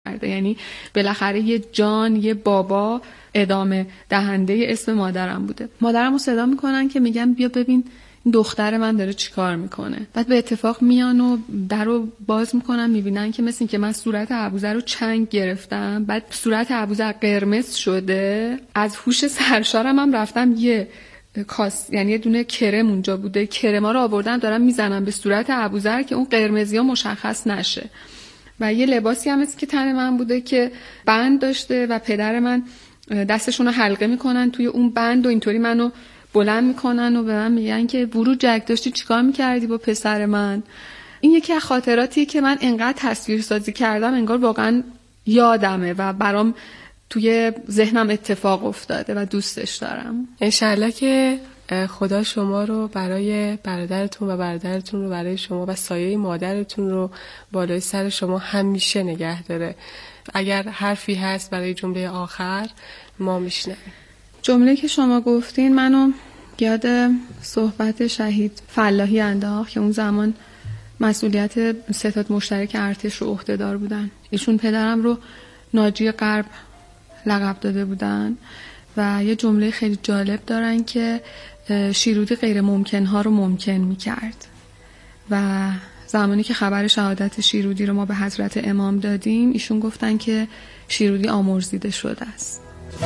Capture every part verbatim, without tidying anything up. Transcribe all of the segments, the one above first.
یعنی بالاخره یه جان، یه بابا ادامه دهنده اسم مادرم بوده. مادرم رو صدا میکنن که میگن بیا ببین این دختر من داره چیکار میکنه. بعد به اتفاق میان و در رو باز میکنن، میبینن که مثل این که من صورت ابوذر رو چنگ گرفتم. بعد صورت ابوذر قرمز شده. از هوش سرشارم هم رفتم یه کاس، یعنی یه دونه کرم اونجا بوده، کرما رو آوردن دارم میزنم به صورت ابوذر که اون قرمزی ها مشخص نشه. و یه لباسی هم هست که تن من بوده که بند داشته و پدر من دستشون رو حلقه میکنن توی اون بند و اینطوری منو بلند میکنن و به من میگن که برو جک داشتی چیکار میکردی با پسر من. این یکی از خاطراتیه که من انقدر تصویر سازی کردم انگار واقعا یادمه و برام توی ذهنم اتفاق افتاده و دوستش دارم. انشالله که خدا شما رو برای برادرتون و برادرتون رو برای شما و سایه مادرتون رو بالای سر شما همیشه نگه داره. اگر حرفی هست برای جمله آخر ما میشنویم. جمله که شما گفتین منو یاد صحبت شهید فلاحی انداخت که اون زمان مسئولیت ستاد مشترک ارتش رو عهده‌دار بودن. ایشون پدرم رو ناجی غرب لقب داده بودن و یه جمله خیلی جالب دارن که شیرودی غیر ممکن ها رو ممکن میکرد و زمانی که خبر شهادت شیرودی رو ما به حضرت امام دادیم ایشون گفتن که شیرودی آمرزیده شده است.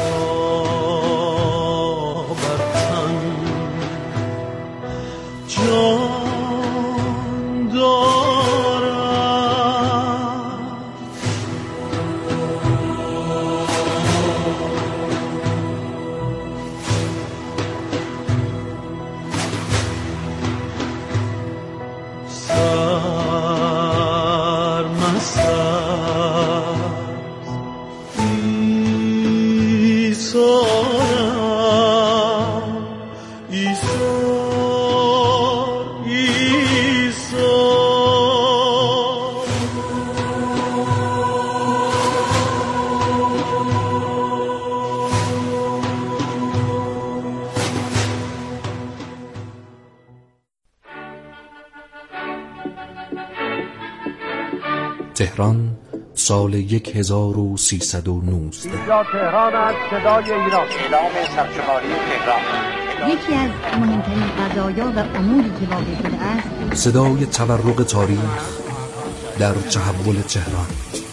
تهران سال یک هزار و سیصد و نوزده. اینجا تهران است، صدای ایران. اعلام سرشماری تهران. یکی از مهمترین قضایا و اموری که واقع شده است صدای تورق تاریخ در تحول تهران.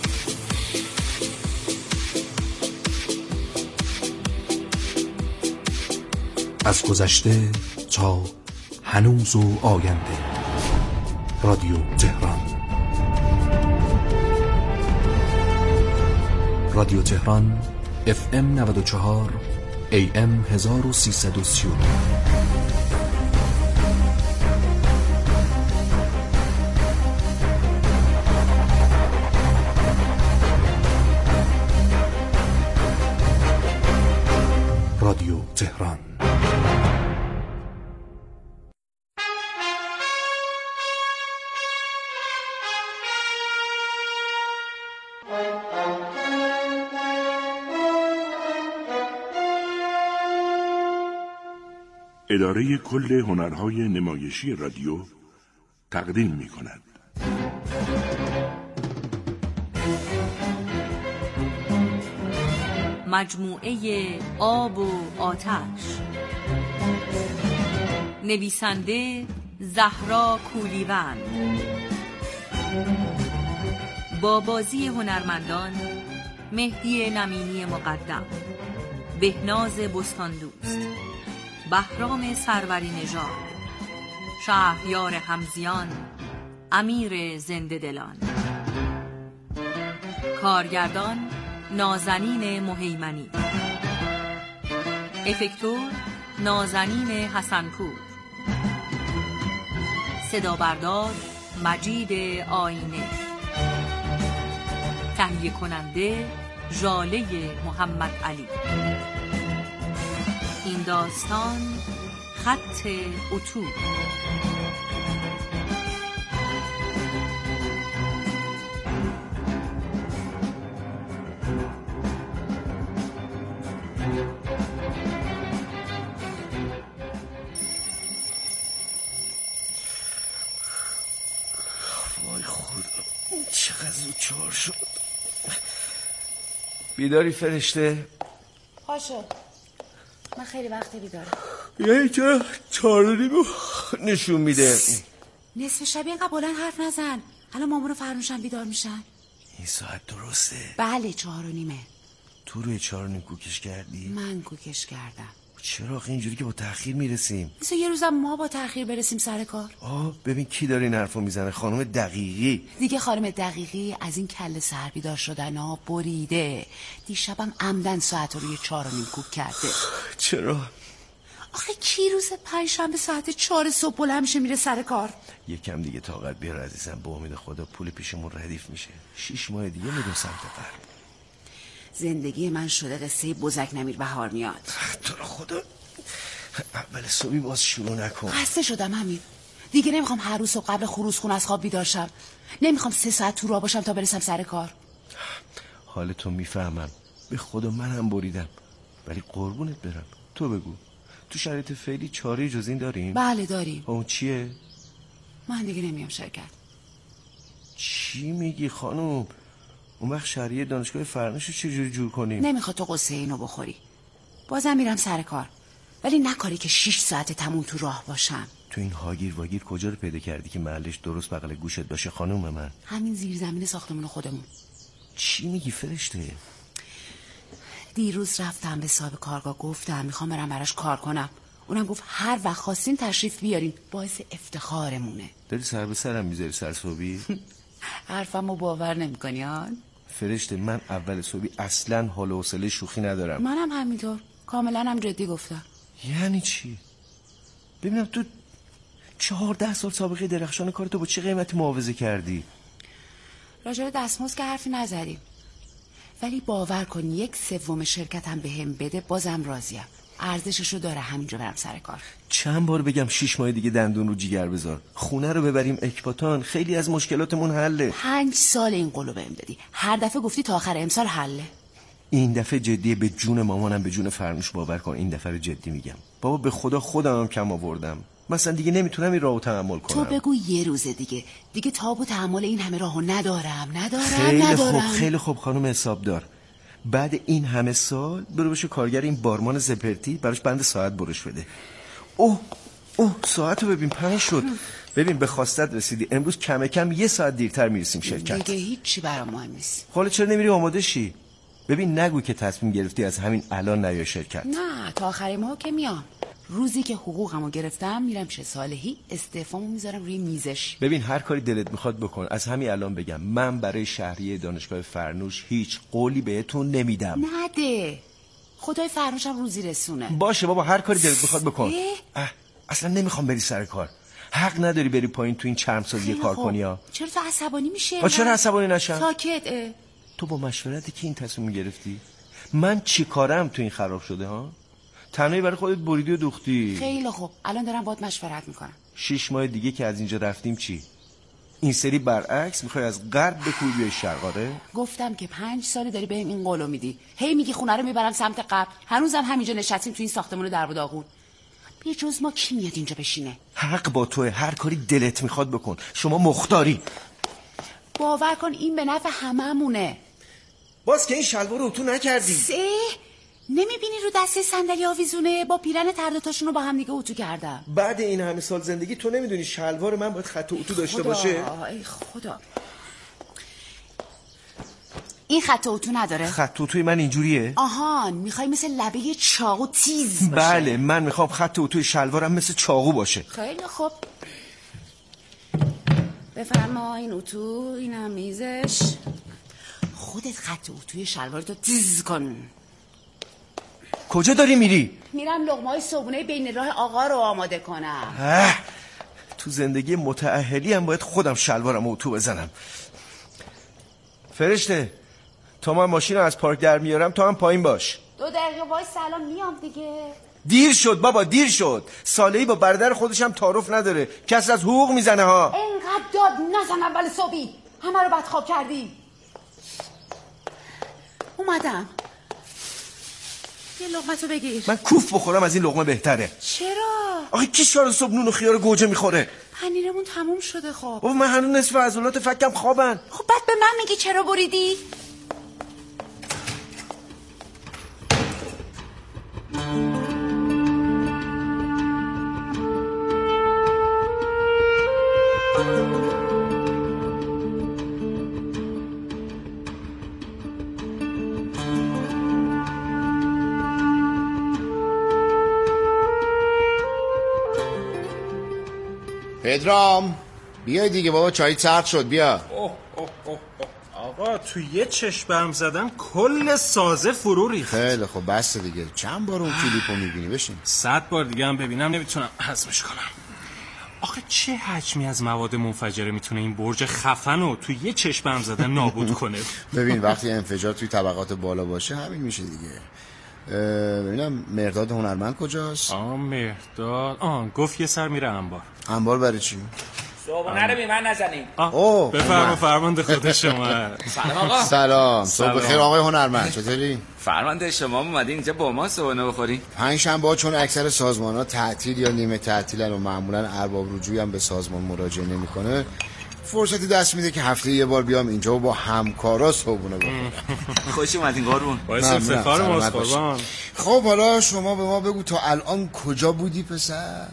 از گذشته تا هنوز و آینده. رادیو تهران. رادیو تهران اف ام نود و چهار ای ام هزار و سیصد و سی و نه. رادیو تهران. اداره کل هنرهای نمایشی رادیو تقدیم می کند. مجموعه آب و آتش. نویسنده زهرا کولیوند. با بازی هنرمندان مهدی نمینی مقدم، بهناز بستاندوست، بهرام سروری نژاد، شهریار حمزیان، امیر زنده دلان. کارگردان نازنین مهیمنی. افکتور نازنین حسنپور. صدا بردار مجید آینه. تهیه کننده ژاله محمد علی. این داستان خط اتو. وای خدا چقدر زود چهار شد. بیداری فرشته؟ پاشو، من خیلی وقت بیدارم. یعنی چرا چهار و نیمو نشون میده؟ نصف شب اینقدر بلند حرف نزن. الان مامان و فرنوشم بیدار میشن. این ساعت درسته؟ بله چهار و نیمه. تو روی چهار و نیم کوکش کردی؟ من کوکش کردم. چرا آخه اینجوری که با تأخیر میرسیم؟ مثل یه روزم ما با تأخیر برسیم سر کار. آه ببین کی داره این حرفو میزنه؟ خانم دقیقی. دیگه خانم دقیقی از این کله سر بیدار شدن ها بریده. دیشبم عمدن ساعت رو روی چهار و نیم کوک کرده. چرا؟ آخه کی روز پنجشنبه ساعت چهار صبح بلند میشه میره سر کار؟ یکم دیگه طاقت بیار عزیزم، با امید خدا پول پیشمون ردیف میشه. شیش ماه دیگه میدون سمت غرب. زندگی من شده قصه بزک نمیر بهار میاد. تو رو خدا اول صبحی باز شروع نکن. خسته شدم همین. دیگه نمیخوام هر روز صبح قبل خروس خون از خواب بیدار شم. نمیخوام سه ساعت تو راه باشم تا برسم سر کار. حالتو میفهمم، به خدا منم بریدم، ولی قربونت برم تو بگو تو شرایط فعلی چاره جز این داریم؟ بله داریم. اون چیه؟ من دیگه نمیام شرکت. چی میگی خانم؟ اون وقت شهریه دانشگاه فرنوشو چجوری جور کنیم؟ نمیخواد تو قصه اینو بخوری. بازم میرم سر کار، ولی نکاری که شیش ساعت تموم تو راه باشم. تو این هاگیر واگیر کجا رو پیدا کردی که محلش درست بغل گوشت باشه خانم من؟ همین زیر زمین ساختمون خودمون. چی میگی فرشته؟ دیروز رفتم به صاحب کارگاه گفتم میخوام برم براش کار کنم. اونم گفت هر وقت خواستین تشریف بیارین، باعث افتخارمونه. داری سر به سرم میذاری سرصبحی؟ حرفمو باور نمیکنی آن؟ فرشته من اول صبحی اصلا حال و حوصله شوخی ندارم. منم همینطور، کاملا هم جدی گفتم. یعنی چی؟ ببینم تو چهارده سال سابقه درخشان کارتو با چه قیمتی معاوضه کردی؟ راجع به دستمزد که حرفی نزدیم، ولی باور کن یک سوم شرکتم به هم بده بازم راضیم. ارزششو داره همینجا برم سر کار. چند بار بگم شیش ماه دیگه دندون رو جیگر بذار، خونه رو ببریم اکباتان، خیلی از مشکلاتمون حله. پنج سال این قولو بهم دادی، هر دفعه گفتی تا آخر امسال حله. این دفعه جدیه، به جون مامانم به جون فرنوش باور کن این دفعه رو جدی میگم. بابا به خدا خودم هم کم آوردم، مثلا دیگه نمیتونم این راهو تحمل کنم. تو بگو یه روز دیگه دیگه تاب و تحمل این همه راهو ندارم ندارم خیلی ندارم. خوب خیلی خوب خانم حسابدار، بعد این همه سال برو بشه کارگر این بارمان زپرتی، براش بند ساعت برش بده. اوه اوه ساعتو ببین پنج شد. ببین به خواستت رسیدی، امروز کم کم یه ساعت دیرتر میرسیم شرکت. دیگه هیچی برام مهم نیست. حالا چرا نمیری آماده شی؟ ببین نگو که تصمیم گرفتی از همین الان نیا شرکت. نه تا آخر ماه که میام. روزی که حقوقمو گرفتم میرم پیش صالحی، استعفامو میذارم روی میزش. ببین هر کاری دلت میخواد بکن، از همین الان بگم من برای شهریه دانشگاه فرنوش هیچ قولی بهتون نمیدم. نده، خدای فرنوشم روزی رسونه. باشه بابا هر کاری دلت میخواد بکن. اه اصلا نمیخوام بری سر کار، حق نداری بری پایین تو این چرم سازی کار کنی ها. چرا تو عصبانی میشه؟ با چرا عصبانی نشم؟ ساکت. اه. تو با مشورتی که این تصمیم گرفتی؟ من چی کارم تو این خراب شده ها؟ تنهایی برای خودت بریدی و دوختی. خیلی خوب الان دارم باهات مشورت میکنم. شش ماه دیگه که از اینجا رفتیم چی؟ این سری برعکس میخوای از غرب به کوی بیای شرق؟ آره گفتم که پنج ساله داری بهم این قولو میدی، هی میگی خونه رو میبرم سمت غرب، هنوزم همینجا نشستیم تو این ساختمون در و داغون. بی جز ما کی میاد اینجا بشینه؟ حق با توه، هر کاری دلت میخواد بکن، شما مختاری. باور کن این به نفع هممونه. باز که این شلوار رو تو نکردی. سه نمیبینی رو دسته صندلی آویزونه؟ با پیرن ترداتاشون رو با هم دیگه اتو کردم. بعد این همه سال زندگی تو نمیدونی شلوار من باید خط اتو داشته باشه؟ ای خدا، این خط اتو نداره؟ خط اتوی من اینجوریه؟ آهان میخوای مثل لبه چاقو تیز باشه؟ بله من میخوام خط اتوی شلوارم مثل چاقو باشه. خیلی خوب بفرما این اتو، این هم میزش. خودت خط اتوی شلوارتو تیز کن. کجا داری میری؟ میرم لقمه‌های صبحونه بین راه آقا رو آماده کنم. اه. تو زندگی متأهلی هم باید خودم شلوارم اتو بزنم. فرشته تا من ماشین رو از پارک در میارم تو هم پایین باش. دو دقیقه وای سلام میام دیگه. دیر شد بابا دیر شد. صالحی با برادر خودش هم تعارف نداره، کس از حقوق میزنه ها. اینقدر داد نزن اول صبحی، همه رو بدخواب کردی. اومدم یه لقمه بگیر. من کوف بخورم از این لقمه بهتره. چرا؟ آخه کی چهار صبح نون و خیار گوجه میخوره؟ پنیرمون تموم شده. خب بابا من هنوز نصف عضلات فکم خوابن. خب بعد به من میگی چرا بریدی؟ پدرام بیا دیگه بابا، چای سرد شد، بیا. اوه اوه اوه آقا تو یه چشم زدن کل سازه فرو ریخت. خیلی خب بس دیگه، چند بار اون کلیپو میبینی؟ بشین. صد بار دیگه هم ببینم نمیتونم هضمش کنم. آخه چه حجمی از مواد منفجره میتونه این برج خفن رو تو یه چشم زدن نابود کنه؟ ببین وقتی انفجار توی طبقات بالا باشه همین میشه دیگه. ببینم مرداد هنرمند کجاست؟ آه مرداد آه گفت یه سر میره انبار. انبار برای چی؟ صبحونه رو بی من نزنید. اوه بفرما فرمانده خود شما. سلام آقا. سلام، صبح بخیر آقای هنرمند، چطوری؟ فرمانده شما اومدین اینجا با ما صبحونه بخورین؟ پنج شنبه چون اکثر سازمان‌ها تعطیل یا نیمه تعطیلن و معمولا ارباب رجوعی هم به سازمان مراجعه نمی‌کنه، فرصتی دست میده که هفته یه بار بیام اینجا و با همکارا صبحونه بخورم. خوش اومدین قربون. باعث افتخار ماست قربان. خب حالا شما به ما بگو تا الان کجا بودی پسر؟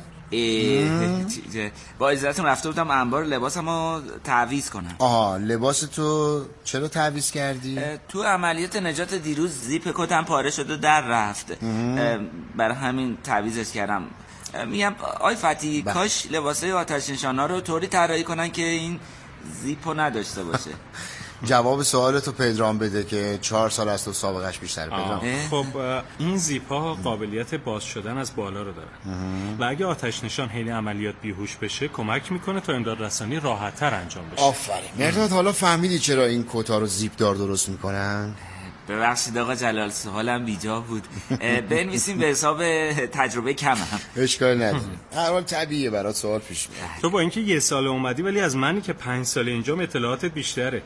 با اجازهتون رفته بودم انبار لباسمو تعویض کنم. آها لباس تو چرا تعویض کردی؟ تو عملیات نجات دیروز زیپ کتم پاره شد و در رفت، برای همین تعویضش کردم. میگم آی فتی کاش لباسای آتش نشانا رو طوری طراحی کنن که این زیپو نداشته باشه. جواب سوالتو پدرام بده که چهار سال از تو سابقش بیشتره. پدرام خب این زیپا قابلیت باز شدن از بالا رو دارن و اگه آتش نشان حین عملیات بیهوش بشه کمک میکنه تا امداد رسانی راحت تر انجام بشه. آفرین. مرداد حالا فهمیدی چرا این کتا رو زیپ دار درست میکنن؟ ببخشید آقا جلال سوالم بیجا بود. بنویسیم به حساب تجربه کمم. اشکال نداره. هر حال طبیعیه برات سوال پیش میاد. تو با اینکه یه سال اومدی ولی از منی که پنج سال اینجام اطلاعاتت بیشتره.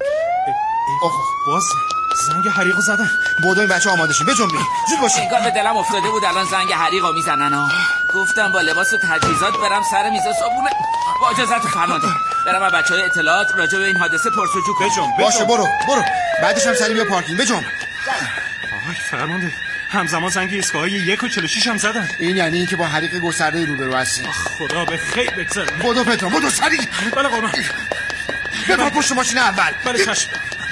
آخ باز زنگ حریقو زدن. بودو این بچه آماده شین بجنبی زود باشین. انگار به دلم افتاده بود الان زنگ حریقو میزنن ها. گفتم با لباس و تجهیزات برم سر میز صبحونه. با اجازهتون فرمانده برم از بچهای اطلاعات راجع به این حادثه پرسجو کنم. بجنب باشه برو برو بعدش هم سری بیا پارکینگ بجنب. آهای فرمانده همزمان زنگ ایستگاه یک و چهل و شش هم زدن. این یعنی اینکه با حریق گسترده روبرو هستی. خدا به خیر بگذره. بودو پدرام بودو سری. بله قربان. بپر پشت ماشین اول. بله چشم.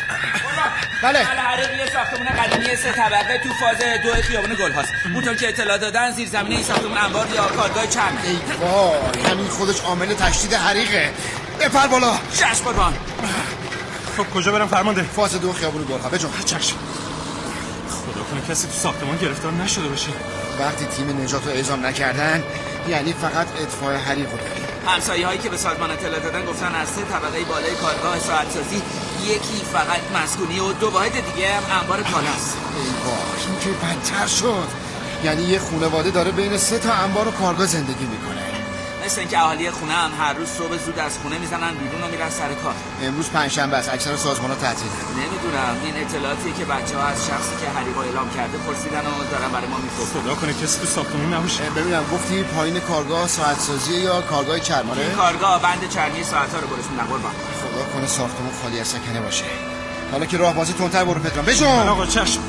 بله حریق یه ساختمون قدیمی سه طبقه تو فاز دو خیابون گل هاست. اونطور که اطلاع دادن زیر زمینه این ساختمون انبار یا کارگاه چرم. ای وای همین خودش عامل تشدید حریقه. بپر بالا. چشم قربان. خب کجا برم فرمانده؟ فاز دو خیابون گل ها بجنب. چشم. خدا کنه کسی تو ساختمان گرفتار نشده باشه. وقتی تیم نجات رو اعزام نکردن یعنی فقط اطفاء حریق رو داریم. همسایه هایی که به سازمان اطلاع دادن گفتن از سه طبقه بالای کارگاه ساعت‌سازی یکی فقط مسکونی و دو واحد دیگه هم انبار کالاست. ای وای این که بدتر شد. یعنی یه خانواده داره بین سه تا انبار و کارگاه زندگی میکنه. مثل اینکه اهالی خونه هم هر روز صبح زود از خونه میزنن بیرون و میرن سر کار. امروز پنجشنبه است، اکثر سازمان‌ها تعطیله. نمیدونم این اطلاعاتی که بچه‌ها از شخصی که حریق اعلام کرده پرسیدن و دارن برای ما میفرستن. خدا کنه کسی تو ساختمون نباشه. ببینم گفتی پایین کارگاه ساعت‌سازی یا کارگاه چرمانه؟ این کارگاه بند چرمی ساعت‌ها رو برش میدن قربان. خدا کنه ساختمون خالی از سکنه باشه. حالا که راه بازی تندتر برو پدرام بجون. آقا چشم.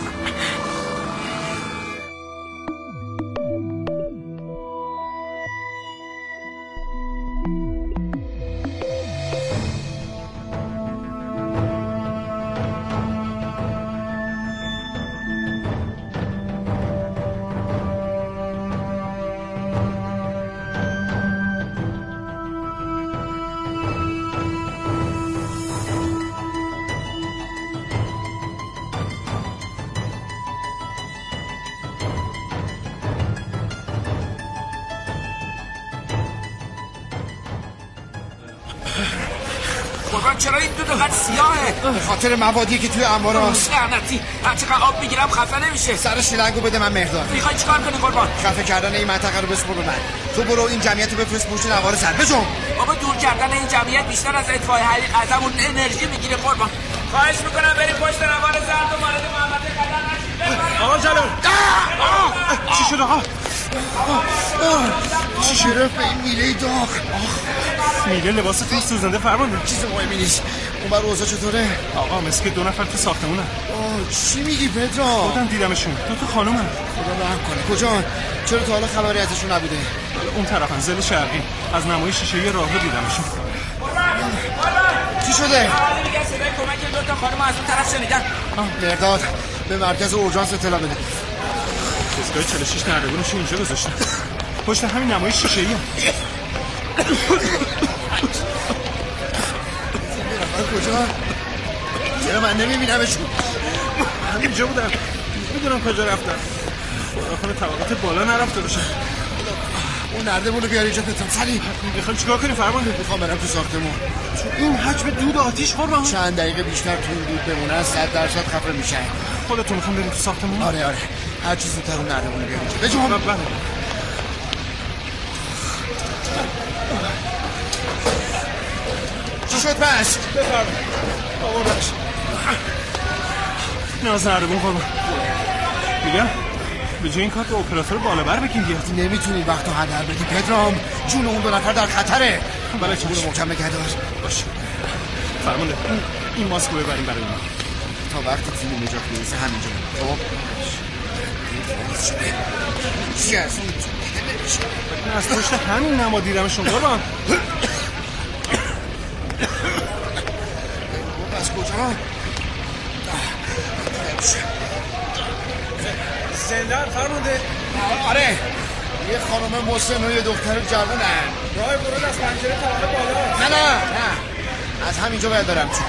قربان چرا این دو دقیقه سیاهه؟ به خاطر موادی که توی انبار هست. لعنتی هر چقدر آب میگیرم خفه نمیشه. سر شیلنگو بده من مهرداد. میخوای چیکار کنی قربان؟ خفه کردن این منطقه رو بسپر به من. تو برو این جمعیت رو بفرست پشت نوار سر بجنب. بابا دور کردن این جمعیت بیشتر از اطفاء حریق ازمون انرژی میگیره قربان. خواهش میکنم بریم پشت نوار زرد و وارد محمد قدر نشید. آقا جلال چی شد آقا؟ چی شرف به این میله داغ؟ میله لباستون سوزنده فرمانده. چیز مهمی نیست. اون بر اوضاع چطوره؟ آقا مثل که دو نفر تو ساختمونن. چی میگی پدرام؟ خودم دیدمشون. دو تا خانومن. خدا رحم کنه. کجان؟ چرا تا حالا خبری ازشون نبوده؟ اون طرفن زل شرقی. از نمای شیشه راهرو دیدمشون. چی شده؟ حالا میگه صدای کمک دو تا خانم از اون طرف شنیدن. مرداد به مرکز اورژانس اطلاع بده. دستگاه چهل و شش نردبونش اینجا گذاشتن. پشت همین نمای شیشه‌ای. کجا؟ چرا من نمیبینمشون؟ همینجا بودم، میدونم کجا رفتن. خدا کنه طبقات بالا نرفته باشن. اون نردمون رو بیار اینجا پترام. سریع. میخوایم چیکار کنیم فرمانده؟ میخوام برم تو ساختمون. این حجم دود آتیش قربان چند دقیقه بیشتر تو این دود بمونن صد درصد خفه میشن. خودتون میخوام بریم تو ساختمون؟ آره آره، هر چیز زودتر اون نردمون رو بیار اینجا. بجام. بله. چی شد پس؟ بفرمایید. آوردنش. ناز نردمون قربان. میگم به جای این کار به اپراتور بالا بر بگیم بیاد. نمیتونی وقتو هدر بدی پدرام، جون اون دو نفر در خطره. بله چشم. محکم نگه دار. باشه فرمانده، این ماسکو ببریم برای اونا تا وقتی تیم نجات میرسه همینجا. خب چی از اون من از پشت همین نما دیدمشون قربان. از کجا؟ زندان فرمانده. آره، یه خانم مسن و یه دختر جوونن. راه ورود از پنجره طبقه بالا. نه نه نه، از همینجا باید برم. چون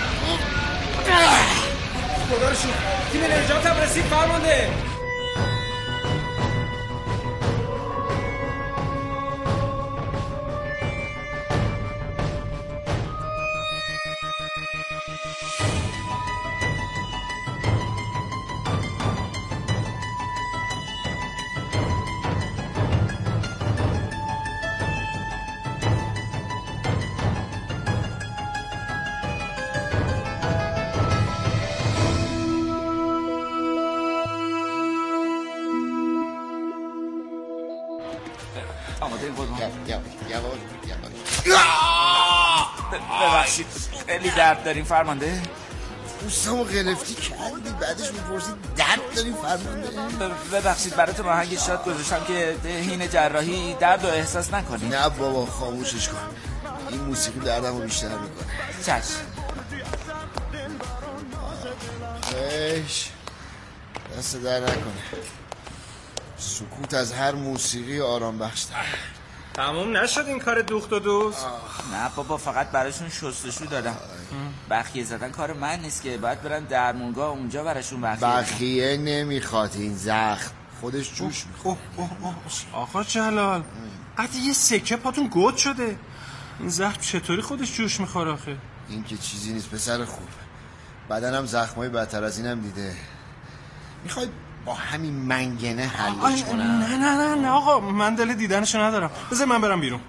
خدا رو شکر تیم نجات هم رسید فرمانده. ببخشید خیلی درد داریم فرمانده. پوستمو گرفتی کردی، بعدش میپرسید درد داریم فرمانده. ببخشید براتون آهنگ شاد گذاشتم که حین جراحی درد رو احساس نکنی. نه بابا خاموشش کن، این موسیقی دردمو بیشتر میکنه. چشم. خیش دست در نکنه. سکوت از هر موسیقی آرام بخشتر. تموم نشد این کار دوخت و دوست؟ نه بابا، فقط براشون شستشو دادم. بخیه زدن کار من نیست که، باید برن درمونگاه اونجا براشون بخیه. بخیه نمیخواد، این زخم خودش جوش میخواد. آقا جلال قطعی یه سکه پاتون گود شده، این زخم چطوری خودش جوش میخوره آخه؟ این که چیزی نیست پسر خوب، بدنم زخمای بدتر از اینم دیده. میخوای با همین منگنه حلش کنم؟ نه نه نه نه آقا، من دل دیدنشو ندارم، بذار من برم بیرون.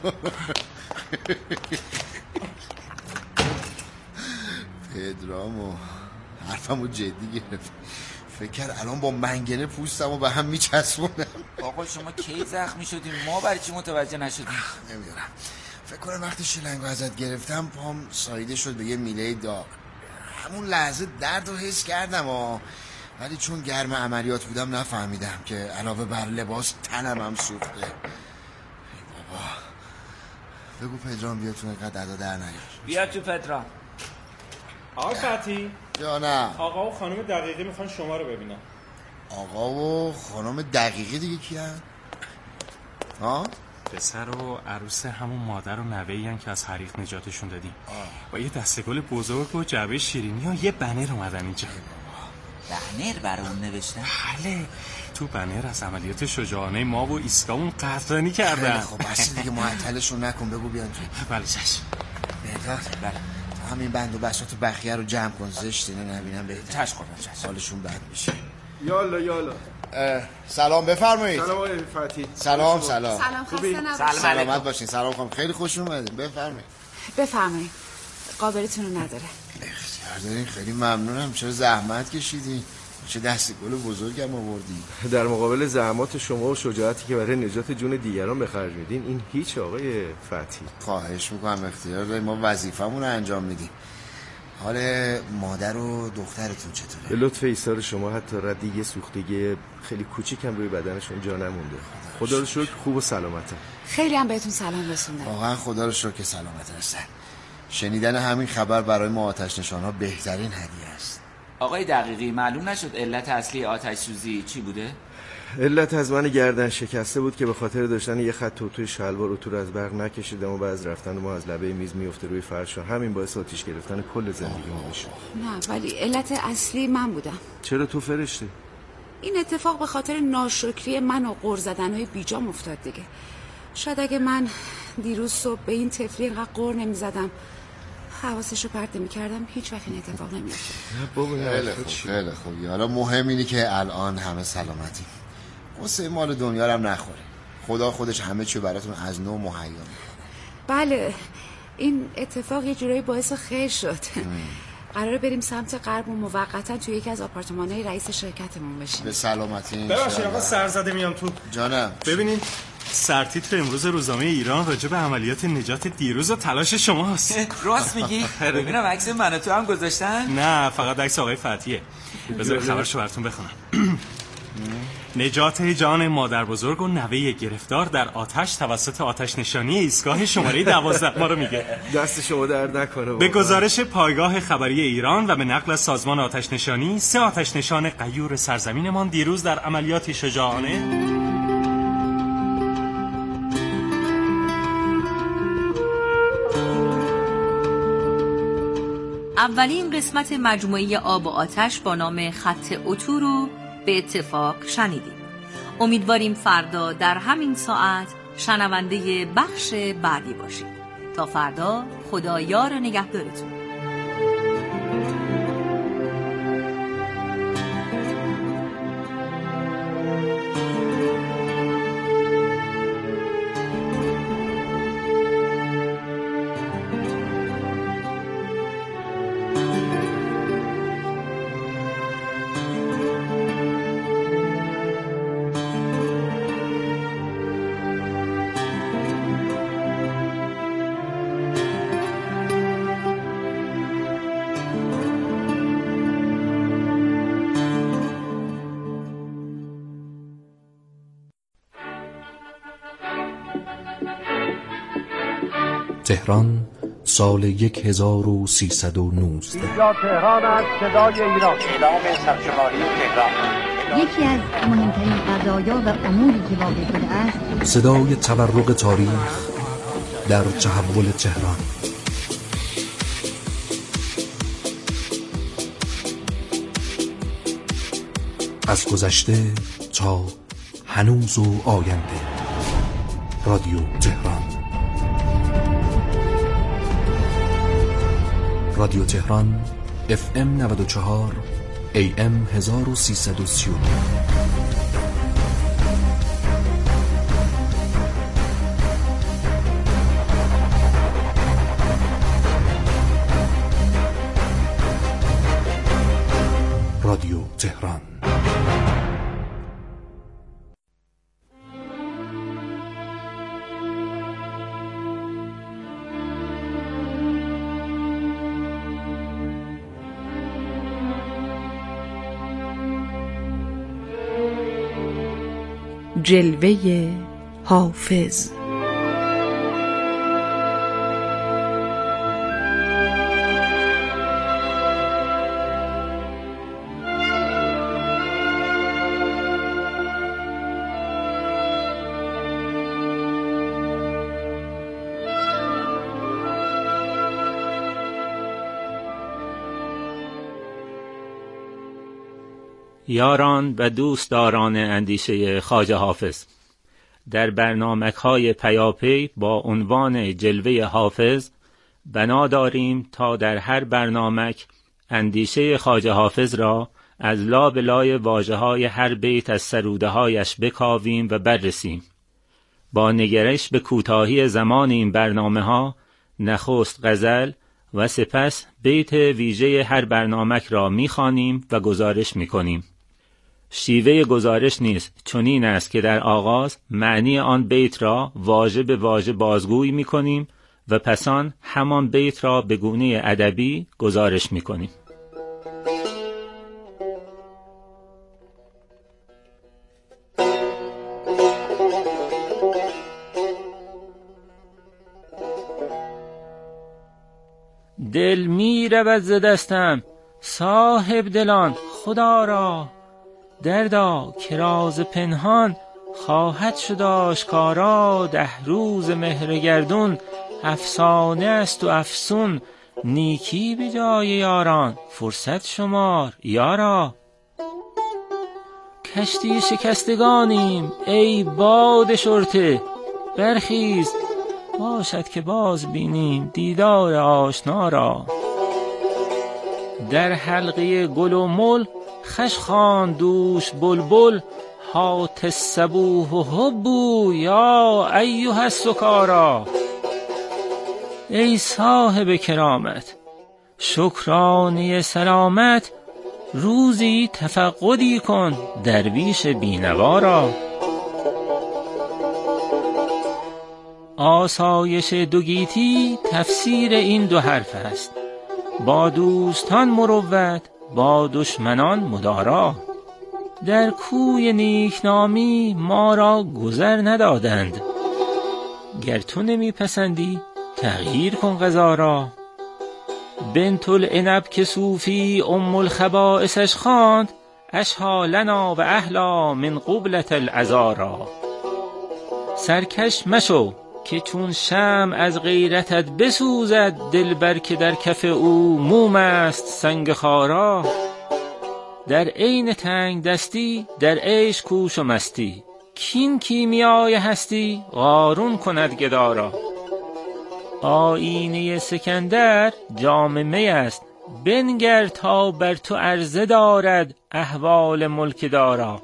پدرامو حرفمو جدی گرفت، فکر کرد الان با منگنه پوستمو به هم میچسبونم. آقا شما کی زخمی شدیم؟ ما برای چی متوجه نشدیم؟ نمیدونم، فکر کنم وقتی شلنگو ازت گرفتم پام سایده شد به یه میله داغ. همون لحظه درد رو حس کردم ها، ولی چون گرم عملیات بودم نفهمیدم که علاوه بر لباس تنم هم سوخته. ای بابا بگو پدرام بیا تو، اینقدر ادا در نیار. بیا تو پدرام. آقا فتی یا نه؟ آقا و خانم دقیقی میخوان شما رو ببینم. آقا و خانم دقیقی دیگه کیان؟ ها؟ پسر و عروس همون مادر و نوه‌ای ان که از حریق نجاتشون دادیم. با یه دستگل بزرگ و جعبه شیرینی و یه بنر اومدن اینجا. بنر برام نوشتن؟ بله، تو بنر از عملیات شجاعانه ما و ایسکامون قدردانی کردن. خب بس دیگه معطلشون نکن، بگو بیان تو. بله چشم. بهتر بله، همین بند و بساط بخیه رو جمع کن، زشت اینو نبینم بهتر. چشم قربان چشم. حالشون بد میشه. یالا یالا. سلام بفرمایید. سلام آقای فتی. سلام سلام. سلام خسته نباشید. سلامت باشین. سلام خانم، خیلی خوش اومدین. بفرمایید. بفرمایید. قابلتون رو نداره. اختیار دارین، خیلی ممنونم. چرا زحمت کشیدین؟ چه دست گل بزرگم آوردین. در مقابل زحمات شما و شجاعتی که برای نجات جون دیگران به خرج میدین این هیچ آقای فتی. خواهش میکنم، اختیار دارین، ما وظیفمون رو انجام میدیم. حال مادر و دخترتون چطوره؟ به لطف ایثار شما حتی ردی یه سوختگی خیلی کوچیکم روی بدنشون جا نمونده. خدا رو شکر خوب و سلامتن. خیلی هم بهتون سلام رسوندم. واقعا خدا رو شکر که سلامت هستن. شنیدن همین خبر برای ما آتش نشان‌ها بهترین هدیه است. آقای دقیقی معلوم نشد علت اصلی آتش سوزی چی بوده؟ علت از من گردن شکسته بود که به خاطر داشتن یه خط توی شلوار اتو از برق نکشیدم و بعد رفتن ما از لبه میز میفته روی فرش، همین باعث آتیش گرفتن کل زندگیمون میشه. نه ولی علت اصلی من بودم. چرا تو فرشته؟ این اتفاق به خاطر ناشکری من و غر زدنهای بیجام افتاد دیگه. شاید اگه من دیروز صبح به این طفلی اینقدر غر نمیزدم، حواسشو پرت نمی‌کردم، هیچ وقت این اتفاق نمی‌افتاد. نه بابا خیلی خوب خیلی خوب. حالا مهم اینه که الان همه سلامتی. قصه مال دنیا رو هم نخوره. خدا خودش همه چی براتون از نو مهیا می‌کنه. بله این اتفاق یه جورایی باعث خیر شد. قراره بریم سمت غرب و موقتا توی یکی از آپارتمان‌های رئیس شرکتمون بشیم. به سلامتی. ببخشید آقا سرزده میام تو. جانم. ببینین سرتیتر امروز روزنامه ایران راجع به عملیات نجات دیروز و تلاش شماست. راست میگی؟ ببینم عکس من و تو هم گذاشتن؟ نه فقط عکس آقای فتحیه. بذار خبرشو براتون بخونم. نجات جان مادر بزرگ و نوه گرفتار در آتش توسط آتش نشانی ایستگاه شماره دوازده ما رو میگه. دست شما درد نکنه. به گزارش پایگاه خبری ایران و به نقل از سازمان آتش نشانی، سه آتش نشان غیور سرزمینمان دیروز در عملیاتی شجاعانه اولین قسمت مجموعه آب و آتش با نام خط اتو رو به اتفاق شنیدیم. امیدواریم فردا در همین ساعت شنونده بخش بعدی باشید. تا فردا خدا یار نگهدارتون. تهران سال یک هزار و سیصد و نوزده. اینجا تهران است، صدای ایران. اعلام سرشماری تهران. یکی از مهمترین قضایا و اموری که واقع شده است صدای تورق تاریخ در تحول تهران. از گذشته تا هنوز و آینده. رادیو تهران. رادیو تهران اف ام نود و چهار ای ام هزار و سیصد و سی و دو. رادیو تهران. جلوه حافظ. یاران و دوستداران اندیشه خواجه حافظ، در برنامه‌های پیاپی با عنوان جلوه حافظ بنا داریم تا در هر برنامک اندیشه خواجه حافظ را از لا به لای واژه‌های هر بیت از سروده‌هایش بکاویم و بررسیم. با نگرش به کوتاهی زمان این برنامه‌ها نخست غزل و سپس بیت ویژه هر برنامک را می‌خوانیم و گزارش می‌کنیم. شیوه گزارش نیز چنین است که در آغاز معنی آن بیت را واژه به واژه بازگویی می‌کنیم و پسان همان بیت را به گونه ادبی گزارش می‌کنیم. دل می رود ز دستم صاحب دلان خدا را، دردا که راز پنهان خواهد شد آشکارا. ده روز مهرگردون افسانه است و افسون، نیکی به جای یاران فرصت شمار یارا. کشتی شکستگانیم ای باد شرطه، برخیز باشد که باز بینیم دیدار آشنا را. در حلقه گل و مل خش خواند دوش بلبل، هات الصبوح حبو یا ایها السکارا. ای صاحب کرامت شکرانه سلامت، روزی تفقدی کن درویش بینوا را. آسایش دو گیتی تفسیر این دو حرف است، با دوستان مروت با دشمنان مدارا. در کوی نیکنامی ما را گذر ندادند، گر تو نمی پسندی تغییر کن قضا را. بنت العنب که صوفی ام الخبائثش خواند، اشها لنا و اهلا من قبلة العذارا. سرکش مشو که چون شمع از غیرتت بسوزد دلبر که در کف او موم است سنگ خارا. در عین تنگ دستی در عیش کوش و مستی، کین کیمیای هستی قارون کند گدارا. آینه سکندر جام می است، بنگر تا بر تو عرضه دارد احوال ملک دارا.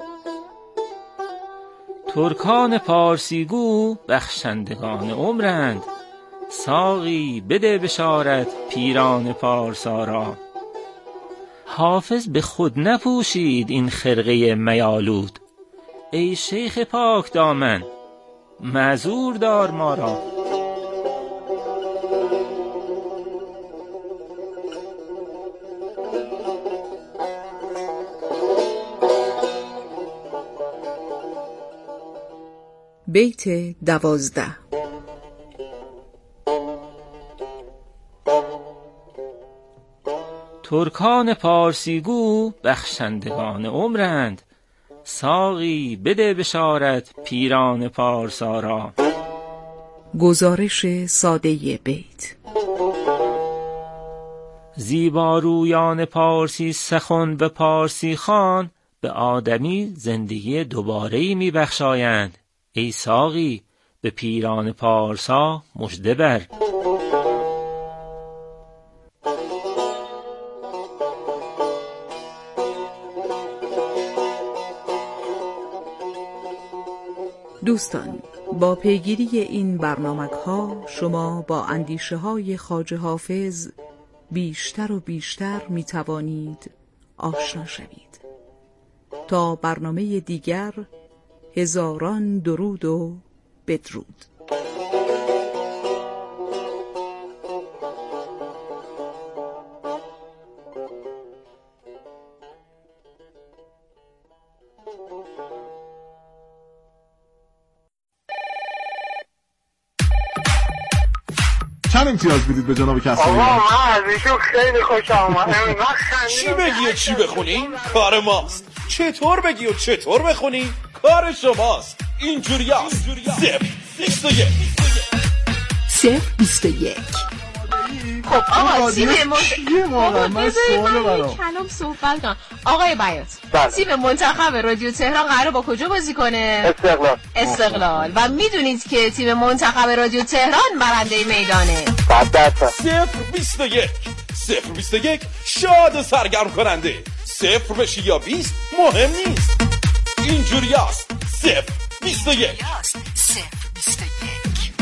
ترکان پارسیگو بخشندگان عمرند، ساقی بده بشارت پیران پارسا را. حافظ به خود نپوشید این خرقه میالود، ای شیخ پاک دامن معذور دار ما را. بیت دوازده. ترکان پارسیگو بخشندگان عمرند، ساقی بده بشارت پیران پارسا را. گزارش ساده بیت. زیبارویان پارسی سخن به پارسی خان، به آدمی زندگی دوباره‌ای می بخشایند. ای ساقی به پیران پارسا مژده بر. دوستان، با پیگیری این برنامه‌ها شما با اندیشه های خواجه حافظ بیشتر و بیشتر می توانید آشنا شوید. تا برنامه دیگر، هزاران درود و بدرود. چند امتیاز بدید به جناب کسایی؟ آقا من از ایشون خیلی خوشم اومد. چی بگی و چی بخونی کار ماست، چطور بگی و چطور بخونی کار شماست. اینجوریاست. صفر بیست و یک صفر بیست و یک. خب آقا تیم چیه واقعا؟ من سوال برام کلام صحبت کنم. آقای بیات، تیم منتخب رادیو تهران قراره با کجا بازی کنه؟ استقلال. استقلال. و میدونید که تیم منتخب رادیو تهران برنده میدانه. صد درصد. صفر بیست و یک صفر بیست و یک شاد و سرگرم کننده. صفر بشی یا بیست مهم نیست. اینجوریاست. صفر بیست و یک صفر بیست و یک.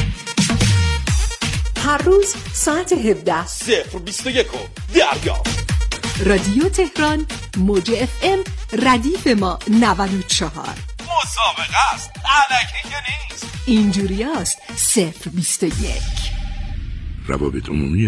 هر روز ساعت هفده صفر بیست و یک رو دریافت. رادیو تهران موج اف ام ردیف ما نود و چهار. مسابقه است، الکی که نیست. اینجوری است. صفر بیست و یک. روابط عمومی